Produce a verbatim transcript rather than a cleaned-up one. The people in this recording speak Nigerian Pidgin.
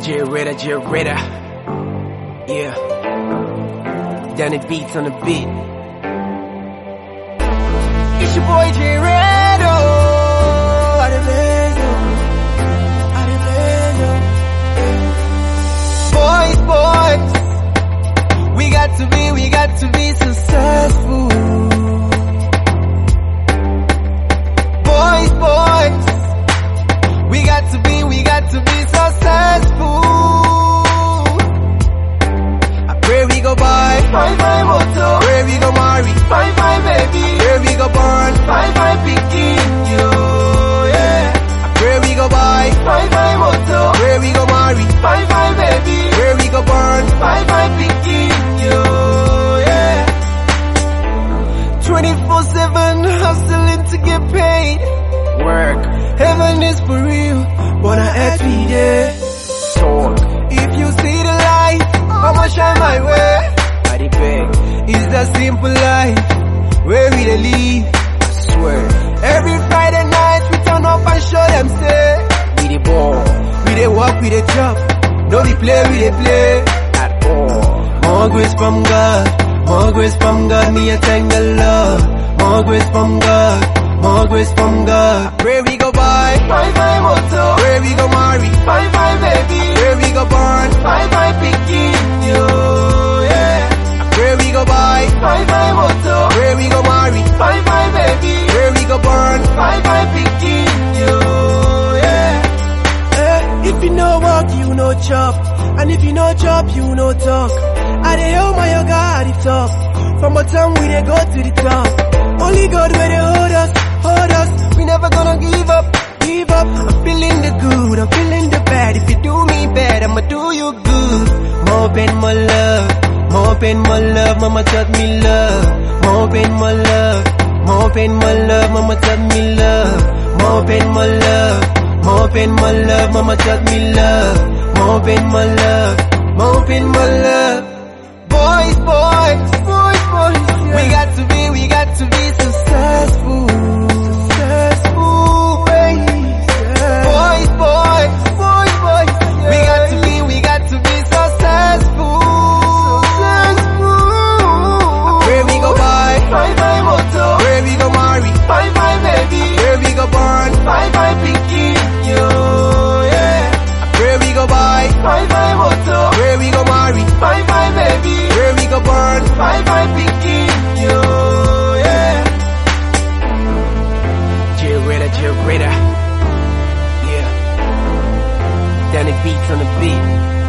J Ritter, J Ritter. Yeah. Danny Beats on the beat. It's your boy J Ritter. Boys, boys, we got to be, we got to be successful. Boys, boys, we got to be, we got to be successful. I pray we go buy five five motor, pray we go marry five five baby, pray we go burn five five picking yo, yeah. I pray we go buy five five motor, pray we go marry five five baby, pray we go burn five five picking yo, yeah. twenty-four seven hustling to get paid. Work, heaven is for real, but I had to be there. Talk, if you see the light, I'ma shine my way. I dey beg, it's that simple life where we dey live. I swear, every Friday night we turn up and show them say we dey ball, we dey walk, we dey chop, no we play, we dey play at all. More grace from God, more grace from God, me I thank the Lord. More grace from God. More grace from God. Pray we go buy five five motor, pray we go marry five five baby, pray we go burn five five picking yo, yeah. Pray we go buy five five motor, pray we go marry five five baby, pray we go burn five five picking yo, yeah. Eh, if you know walk, you know chop, and if you know chop, you know talk. I dey hold my yoga, I dey talk. From bottom we dey go to the top. Only God where they hold us. Hold us, we never gonna give up, give up. I'm feeling the good, I'm feeling the bad. If you do me bad, I'ma do you good. More pain, more love, more pain, more love, mama taught me love. More pain, more love, more pain, more love, mama taught me love. More pain, more love, more pain, more love, mama taught me love. More pain, more love, more pain, more love. Boys, boys, boys, boys, yeah. We got to be, we got to be successful. Five five picking yo, yeah. Pray we go buy five five motor, pray we go marry five five baby, pray we go burn five five picking yo, yeah. J Ritter, J Ritter, yeah. Danny Beats on the beat.